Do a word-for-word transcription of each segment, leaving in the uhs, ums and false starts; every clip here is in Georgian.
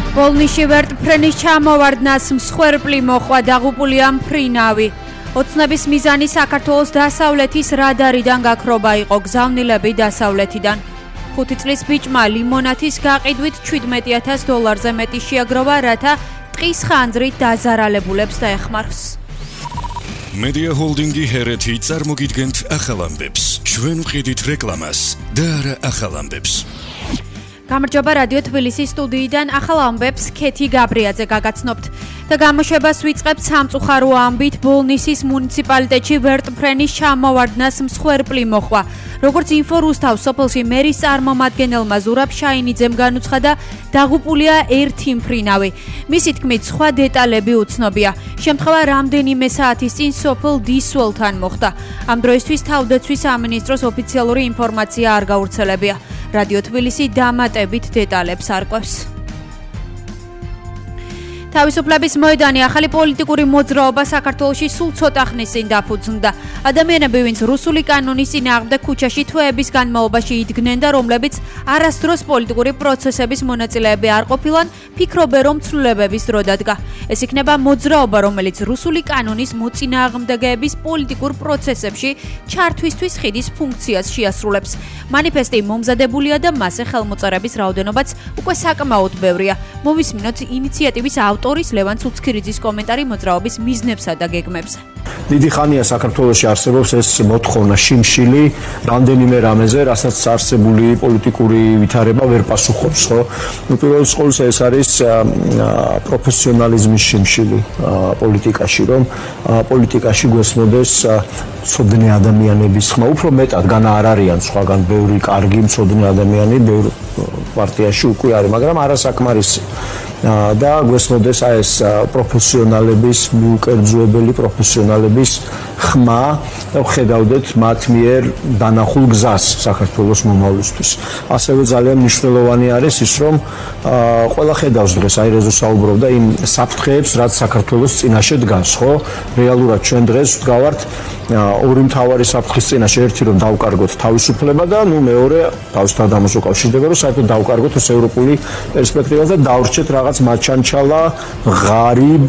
ბოლნიში ვერტმფრენის ჩამოვარდნას მსხვერპლი მოხვა დაღუპულია მფრინავი. ოცნების მიზანი საქართველოს დასავლეთის რადარიდან გაქრობა იყო გზავნილები დასავლეთიდან. ხუთი წლის ბიჭმა ლიმონათის გაყიდვით შვიდმეტი ათას დოლარზე მეტი შეაგროვა, რათა ტყის ხანძრით დაზარალებულებს დაეხმაროს. Media Holdingi ჰერეთი წარმოგიდგენთ ახალ ამბებს. ჩვენ ვყიდით რეკლამას და არა ახალ ამბებს. გამარჯობა რადიო თბილისის სტუდიიდან ახალ ამბებს ქეთი გაბრიაძე გაგაცნობთ და გამოშვებას ვიწყებთ სამწუხარო ამბით ბოლნისის მუნიციპალიტეტში ვერტმფრენის ჩამოვარდნას მსხვერპლი მოხვა. როგორც ინფო რუსთავს სოფელში მერის წარმომადგენელმა ზურაბ შაინიძემ განუცხადა, დაღუპულია ერთი მფრინავი. მისი თქმით, სხვა დეტალები უცნობია. შემთხვევა რამდენიმე საათის წინ სოფელ დისველთან მოხდა. ამ დროისთვის თავდაცვის სამინისტროს ოფიციალური ინფორმაცია არ გავრცელებია. რადიო თბილისი დამატებით დეტალებს არკვევს. თავისუფლების მოედანი ახალი პოლიტიკური მოძრაობა საქართველოში სულ ცოტა ხნის წინ დაფუძნდა. ადამიანები, ვინც რუსული კანონის წინააღმდეგ ქუჩაში თვეების განმავლობაში იდგნენ და რომლებიც არასდროს პოლიტიკური პროცესების მონაწილეები არ ყოფილან, ფიქრობენ, რომ ცვლილებების დრო დადგა. ეს იქნება მოძრაობა, რომელიც რუსული კანონის მოწინააღმდეგეების პოლიტიკურ პროცესებში ჩართვისთვის ხიდის ფუნქციას შეასრულებს. მანიფესტი მომზადებულია და მასზე ხელმოწერების რაოდენობაც უკვე საკმაოდ ბევრია. მოვისმინოთ ინიციატივის ავტორის ლევან ცუცქირიძის კომენტარი მოძრაობის მიზნებსა და გეგმებზე. დიდი ხანია საქართველოში არსებობს ეს მოთხოვნა შიმშილი რამდენიმე რამეზე, რასაც არსებული პოლიტიკური ვითარება ვერ პასუხობს, ხო? უპირველეს ყოვლისა ეს არის პროფესიონალიზმის შიმშილი პოლიტიკაში, რომ პოლიტიკაში გვესმოდეს ცოდნე ადამიანების ხმა, უფრო მეტად განა არ არიან სხვაგან ბევრი კარგი ცოდნე ადამიანი ბევრ პარტიაში უკვე არის, მაგრამ არასაკმარისი. და გვესმოდეს აი ეს პროფესიონალების, მიუკერძოებელი პროფესიონალების ხმა და ვხედავდეთ მათ მიერ დანახულ გზას საქართველოს მომავლისთვის. ასევე ძალიან მნიშვნელოვანი არის ის, რომ ყველა ხედავს დღეს აი რეზო საუბრობდა იმ საფრთხეებს, რაც საქართველოს წინაშე დგას, ხო? რეალურად ჩვენ დღეს ვდგავართ ორი მთავარი საფრთხის წინაშე, ერთი რომ დავკარგოთ თავისუფლება და ნუ მეორე თავისთავად ამას უკავშირდება, რომ საერთოდ დავკარგოთ ეს ევროპული პერსპექტივა და დავრჩეთ რაღაც მაჩანჩალა, ღარიბ,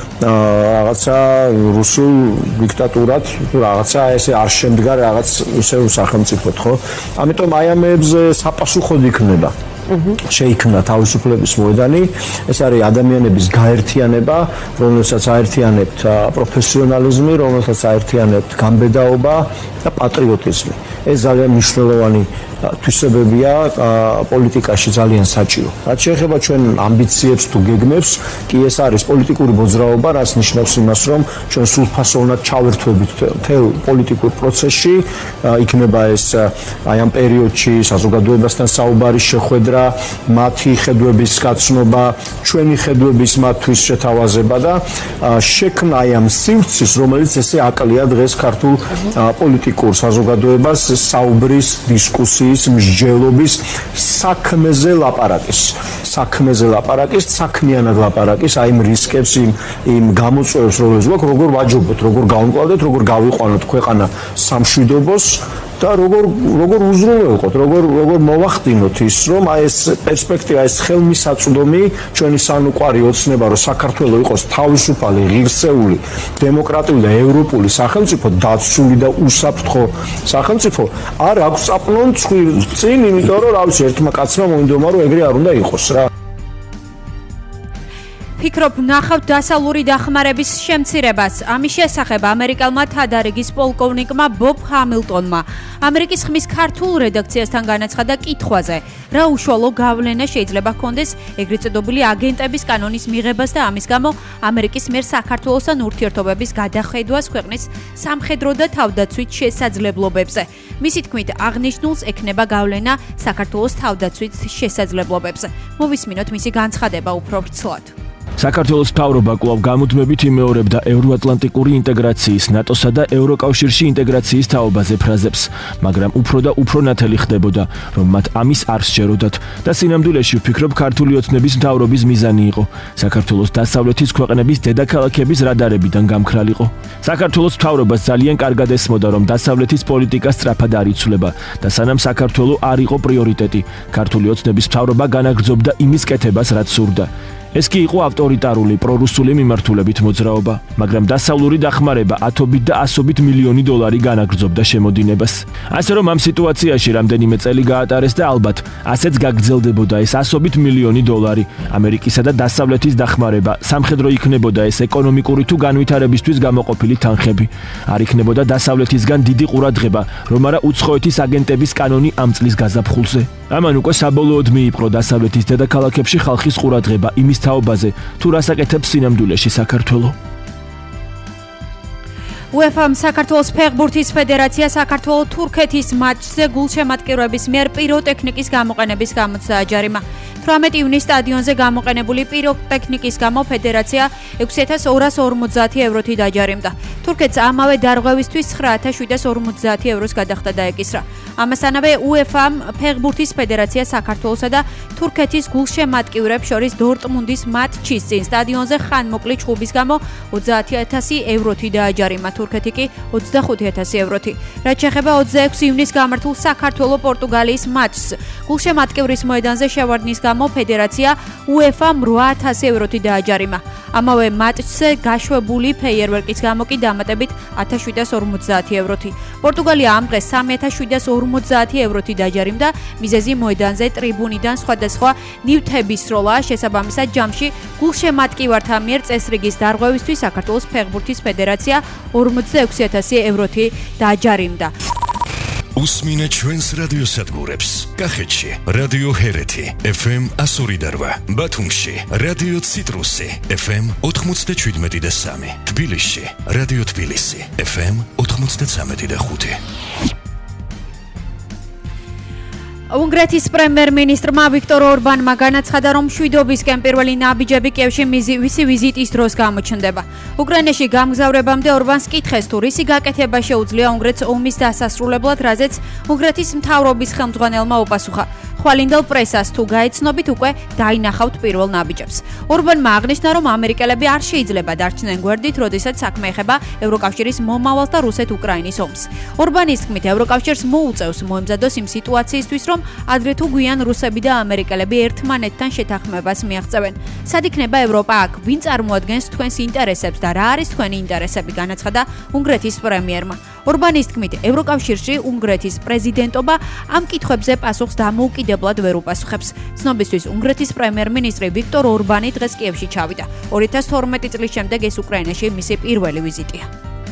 რაღაცა რუსულ დიქტატურად, რაღაცა ესე არ შემდგარ რაღაც ისევ სახელმწიფოდ, ხო? ამიტომ აი ამებზე საპასუხოდ იქნება. შეიქმნა თავისუფლების მოედანი, ეს არის ადამიანების გაერთიანება, რომელსაც აერთიანებთ პროფესიონალიზმი, რომელსაც აერთიანებთ გამბედაობა და პატრიოტიზმი. ეს ძალიან მნიშვნელოვანი თვისებებია პოლიტიკაში ძალიან საჭირო. რაც შეეხება ჩვენ ამბიციებს თუ გეგმებს, კი ეს არის პოლიტიკური მოძრაობა, რაც ნიშნავს იმას, რომ ჩვენ სრულფასოვნად ჩავერთვებით მთელ პოლიტიკურ პროცესში, იქნება ეს აი ამ პერიოდში საზოგადოებასთან საუბარი, შეხვედრა, მათი ხედვების გაცნობა, ჩვენი ხედვების მათთვის შეთავაზება და შექმნა აი ამ სივრცის, რომელიც ესე აკლია დღეს ქართულ პოლიტიკურ საზოგადოებას საუბრის, დისკუსიის მსჯელობის საქმეზე ლაპარაკის საქმეზე ლაპარაკის საქმიანად ლაპარაკის აი იმ რისკებს იმ იმ გამოწვევებს რომელსაც გვაქვს როგორ ვაჯობოთ როგორ გავმკლავდეთ როგორ გავიყვანოთ ქვეყანა სამშვიდობოს და როგორ როგორ უზრუნველყოთ როგორ როგორ მოვახდინოთ ის რომ აი ეს პერსპექტივა ეს ხელმისაწვდომი ჩვენი სანუკვარი ოცნება რომ საქართველო იყოს თავისუფალი ღირსეული დემოკრატიული და ევროპული სახელმწიფო დაცული და უსაფრთხო სახელმწიფო არ აქვს წაპნონ წინ იმიტომ რომ რა ვიცი ერთმა კაცმა მოინდომა რომ ეგრე არ უნდა იყოს რა. ფიქრობ ნახავთ დასავლური დახმარების შემცირებას. ამის შესახებ ამერიკელმა თადარიგის პოლკოვნიკმა ბობ ჰამილტონმა ამერიკის ხმის ქართულ რედაქციასთან განაცხადა კითხვაზე, რა უშუალო გავლენა შეიძლება ჰქონდეს ეგრეთ წოდებული აგენტების კანონის მიღებას და ამის გამო ამერიკის მიერ საქართველოსთან ურთიერთობების გადახედვას ქვეყნის სამხედრო და თავდაცვით შესაძლებლობებზე. მისი თქმით, აღნიშნულს ექნება გავლენა საქართველოს თავდაცვით შესაძლებლობებზე. მოვისმინოთ მისი განცხადება უფრო ვრცლად. საქართველოს მთავრობა კვლავ გამუდმებით იმეორებდა ევროატლანტიკური ინტეგრაციის, ნატოსა და ევროკავშირში ინტეგრაციის თაობაზე ფრაზებს, მაგრამ უფრო და უფრო ნათელი ხდებოდა, რომ მათ ამის არ სჯეროდათ და სინამდვილეში ვფიქრობ ქართული ოცნების მთავრობის მიზანი იყო საქართველოს დასავლეთის ქვეყნების დედაქალაქების რადარებიდან გამქრალიყო. საქართველოს მთავრობას ძალიან კარგად ესმოდა, რომ დასავლეთის პოლიტიკა სწრაფად არ იცვლება და სანამ საქართველო არ იყო პრიორიტეტი, ქართული ოცნების მთავრობა განაგრძობდა იმის კეთებას, რაც სურდა. ეს კი იყო ავტორიტარული პრორუსული მიმართულებით მოძრაობა, მაგრამ დასავლური დახმარება ათობით და ასობით მილიონი დოლარი განაგრძობდა შემოდინებას. ასე რომ ამ სიტუაციაში რამდენიმე წელი გაატარეს და ალბათ ასეც გაგრძელდებოდა ეს ასობით მილიონი დოლარი. ამერიკისა და დასავლეთის დახმარება, სამხედრო იქნებოდა ეს ეკონომიკური თუ განვითარებისთვის გამოყოფილი თანხები. არ იქნებოდა დასავლეთისგან დიდი ყურადღება, რომ არა უცხოეთის აგენტების კანონი ამ წლის გაზაფხულზე. ამან უკვე საბოლოოდ მიიპყრო დასავლეთის დედაქალაქებში ხალხის ყურადღება იმის თაობაზე, თუ რას აკეთებს სინამდვილეში საქართველო. უეფამ საქართველოს ფეხბურთის ფედერაცია საქართველო-თურქეთის მატჩზე გულშემატკივრების მიერ პიროტექნიკის გამოყენების გამოცდა აჯარიმა. თვრამეტი ივნის სტადიონზე გამოყენებული პიროტექნიკის გამო ფედერაცია ექვსი ათას ორას ორმოცდაათი ევროთი დაჯარიმდა. თურქეთს ამავე დარღვევისთვის ცხრა ათას შვიდას ორმოცდაათი ევროს გადახდა დაეკისრა. ამასთანავე უეფამ ფეხბურთის ფედერაცია საქართველოსა და თურქეთის გულშემატკივრებს შორის დორტმუნდის მატჩის წინ სტადიონზე ხანმოკლი ჩხუბის გამო ოცდაათი ათასი ევროთი დააჯარიმა. თურქეთი კი ოცდახუთი ათასი ევროთი. რაც შეეხება ოცდაექვსი ივნის გამართულ საქართველო-პორტუგალიის მატჩს, გულშემატკივრის მოედანზე შევარდნის გამო ფედერაცია უეფამ რვა ათასი ევროთი დააჯარიმა. ამავე მატჩზე გაშვებული ფეიერვერკის გამო კი დამატებით ათას შვიდას ორმოცდაათი ევროთი. პორტუგალია ამ დღეს სამი ათას შვიდას ორმოცდაათი ევროთი დაჯარიმდა. მიზეზი მოედანზე ტრიბუნიდან სხვადასხვა ნივთების სროლაა, შესაბამისად ჯამში გულშემატკივართა მიერ წესრიგის დარღვევისთვის საქართველოს ფეხბურთის ფედერაცია ორმოცდაექვსი ათასი ევროთი დაჯარიმდა. უსმინე ჩვენს რადიოსადგურებს. კახეთში რადიო ჰერეთი ეფ ემ εκατო ორი და რვა, ბათუმში რადიო ციტრუსი ეფ ემ ოთხმოცდაშვიდმეტი და სამი, თბილისში რადიო თბილისი ეფ ემ ოთხმოცდაცამეტი და ხუთი. უნგრეთის პრემიერ-მინისტრმა ვიქტორ ორბანმა განაცხადა, რომ მშვიდობისკენ პირველი ნაბიჯები კიევში მისი ვიზიტის დროს გამოჩნდება. უკრაინაში გამგზავრებამდე ორბანს კითხეს, თუ რისი გაკეთება შეუძლია უნგრეთს ომის დასასრულებლად, რაზეც უნგრეთის მთავრობის ხელმძღვანელმა უპასუხა. ხვალინდელ პრესას თუ გაეცნობით, უკვე დაინახავთ პირველ ნაბიჯებს. ორბანმა აღნიშნა, რომ ამერიკელები არ შეიძლება დარჩნენ გვერდით, როდესაც საქმე ეხება ევროკავშირის მომავალს და რუსეთ-უკრაინის ომს. ორბანის თქმით, ევროკავშირს მოუწევს მოემზადოს იმ სიტუაციისთვის, რომ ადრე თუ გვიან რუსები და ამერიკელები ერთმანეთთან შეთანხმებას მიაღწევენ. სად იქნება ევროპა აქ? ვინ წარმოადგენს თქვენს ინტერესებს და რა არის თქვენი ინტერესები? განაცხადა უნგრეთის პრემიერმა. ორბანის თქმით, ევროკავშირში უნგრეთის პრეზიდენტობა ამ კითხვებზე პასუხს დამოუკიდებლად ვერ უპასუხებს. ცნობისთვის, უნგრეთის პრემიერ-მინისტრი ვიქტორ ორბანი დღეს კიევში ჩავიდა. ორი ათას თორმეტი წლის შემდეგ ეს უკრაინაში მისი პირველი ვიზიტია.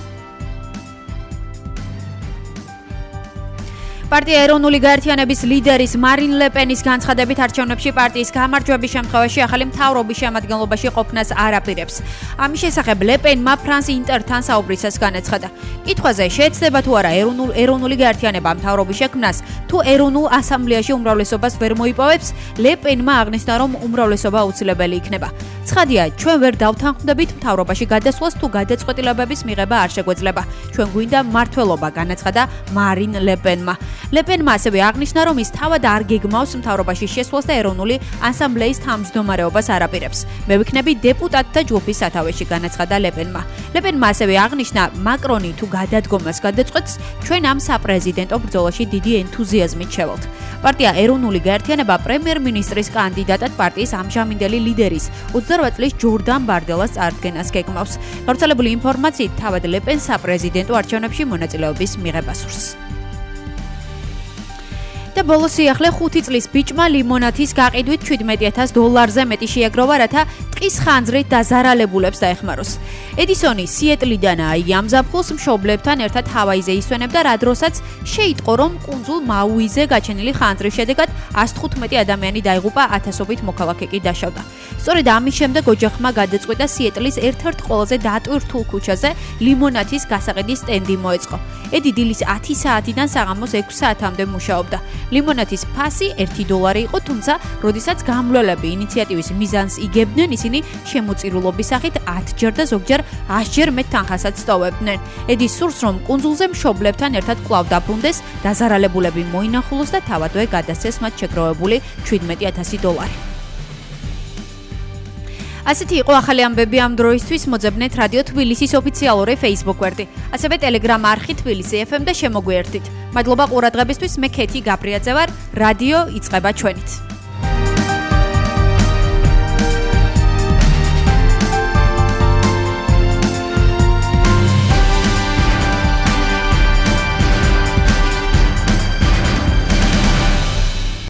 პარტია ეროვნული გაერთიანების ლიდერის მარინ ლეპენის განცხადებით არჩევნებში პარტიის გამარჯვების შემთხვევაში ახალი მთავრობის შემადგენლობაში ყოფნას არ აპირებს. ამის შესახებ ლეპენმა ფრანს ინტერთან საუბრისას განაცხადა. კითხვაზე შეეცდება თუ არა ეროვნულ ეროვნული გაერთიანება მთავრობის შექმნას, თუ ეროვნულ ასამბლეაში უმრავლესობას ვერ მოიპოვებს, ლეპენმა აღნიშნა, რომ უმრავლესობა აუცილებელი იქნება. ცხადია, ჩვენ ვერ დავთანხმდებით მთავრობაში გადასვლას თუ გადაწყვეტილებების მიღება არ შეგვეძლება. ჩვენ გვინდა მმართველობა, განაცხადა მარინ ლეპენმა. ლეპენმა ასევე აღნიშნა, რომ ის თავად არ გეგმავს მთავრობაში შესვლას და ეროვნული ასამბლეის თავმჯდომარეობას არ აპირებს. მე ვიქნები დეპუტატთა ჯგუფის სათავეში, განაცხადა ლეპენმა. ლეპენმა ასევე აღნიშნა, მაკრონი თუ გადადგომას გადაწყვეტს, ჩვენ ამ საპრეზიდენტო ბრძოლაში დიდი ენთუზიაზმით შევალთ. პარტია ეროვნული გაერთიანება პრემიერ-მინისტრის კანდიდატად პარტიის ამჟამინდელი ლიდერის ოცდარვა წლის ჯორდან ბარდელას წარდგენას გეგმავს. გავრცელებული ინფორმაციით, თავად ლეპენს საპრეზიდენტო არჩევნებში მონაწილეობის მიღება სურს. და ბოლოს სიახლე ხუთი წლის ბიჭმა ლიმონათის გაყიდვით შვიდმეტი ათას დოლარზე მეტი შეაგროვა, რათა ტყის ხანძრით დაზარალებულებს დაეხმაროს. ედისონი სიეტლიდანაა, იგი ამ ზაფხულს მშობლებთან ერთად ჰავაიზე ისვენებდა, რა დროსაც შეიტყო, რომ კუნძულ მაუიზე გაჩენილი ხანძრის შედეგად ათას თხუთმეტი ადამიანი დაიღუპა, ათასობით მოქალაქე კი დაშავდა. სწორედ ამის შემდეგ ოჯახმა გადაწყვიტა სიეტლის ერთ-ერთ ყველაზე დატვირთულ ქუჩაზე ლიმონათის გასაყიდის სტენდი მოეწყო. ედი დილის ათი საათიდან საღამოს ექვსი საათამდე მუშაობდა. ლიმონათის ფასი ერთი დოლარი იყო, თუმცა როდესაც გამმვლელები ინიციატივის მიზანს იგებდნენ, ისინი შემოწირულობის სახით ათჯერ და ზოგჯერ ათჯერ მეტ თანხასაც ტოვებდნენ. ედი სურს, რომ კუნძულზე მშობლებთან ერთად კვლავ დაბრუნდეს, დაზარალებულები მოინახულოს და თავადვე გადასცეს მათ შეგროვებული შვიდმეტი ათასი დოლარი. ასეთი იყო ახალი ამბები ამ დროისთვის. მოძებნეთ რადიო თბილისის ოფიციალური Facebook გვერდი, ასევე Telegram არხი თბილისი ეფ ემ და შემოგვიერთდით. მადლობა ყურადღებისთვის. მე ქეთი გაბრიაძე ვარ. რადიო იწყება ჩვენით.